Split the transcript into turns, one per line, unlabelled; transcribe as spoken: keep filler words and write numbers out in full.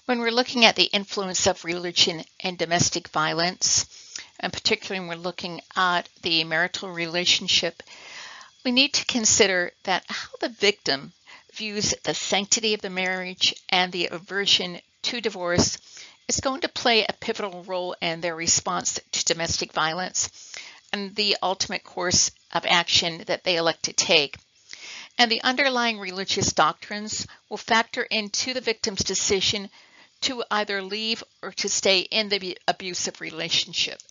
When we're looking at the influence of religion and domestic violence, and particularly when we're looking at the marital relationship, we need to consider that how the victim views the sanctity of the marriage and the aversion to divorce is going to play a pivotal role in their response to domestic violence and the ultimate course of action that they elect to take. And the underlying religious doctrines will factor into the victim's decision to either leave or to stay in the abusive relationship.